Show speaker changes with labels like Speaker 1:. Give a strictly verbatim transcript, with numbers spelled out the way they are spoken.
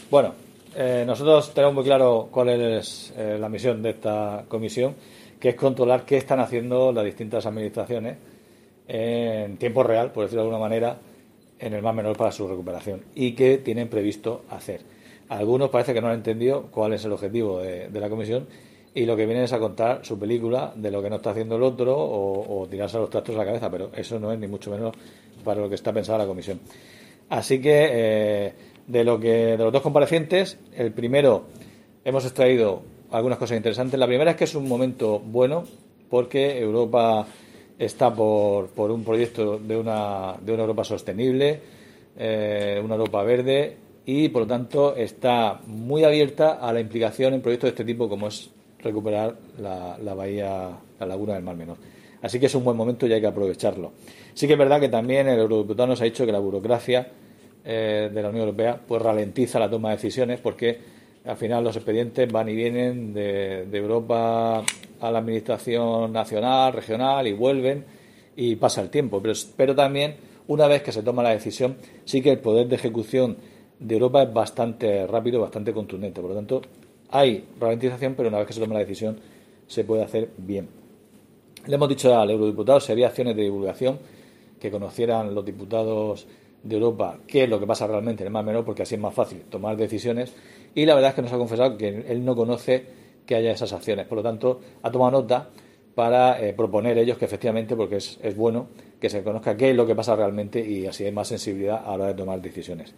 Speaker 1: Bueno, eh, nosotros tenemos muy claro cuál es eh, la misión de esta comisión, que es controlar qué están haciendo las distintas administraciones en tiempo real, por decirlo de alguna manera, en el Mar Menor para su recuperación y qué tienen previsto hacer. Algunos parece que no han entendido cuál es el objetivo de, de la comisión y lo que vienen es a contar su película de lo que no está haciendo el otro o, o tirarse a los trastos a la cabeza, pero eso no es ni mucho menos para lo que está pensada la comisión. Así que eh, de lo que de los dos comparecientes, el primero hemos extraído algunas cosas interesantes. La primera es que es un momento bueno porque Europa está por, por un proyecto de una, de una Europa sostenible, eh, una Europa verde y por lo tanto está muy abierta a la implicación en proyectos de este tipo como es recuperar la, la bahía, la laguna del Mar Menor. Así que es un buen momento y hay que aprovecharlo. Sí que es verdad que también el eurodiputado nos ha dicho que la burocracia eh, de la Unión Europea pues ralentiza la toma de decisiones porque al final los expedientes van y vienen de, de Europa a la administración nacional, regional y vuelven y pasa el tiempo. Pero, pero también una vez que se toma la decisión sí que el poder de ejecución de Europa es bastante rápido, bastante contundente. Por lo tanto, hay ralentización, pero una vez que se toma la decisión se puede hacer bien. Le hemos dicho al eurodiputado si había acciones de divulgación que conocieran los diputados de Europa qué es lo que pasa realmente en el Mar Menor, porque así es más fácil tomar decisiones. Y la verdad es que nos ha confesado que él no conoce que haya esas acciones. Por lo tanto, ha tomado nota para eh, proponer ellos que efectivamente, porque es, es bueno que se conozca qué es lo que pasa realmente y así hay más sensibilidad a la hora de tomar decisiones.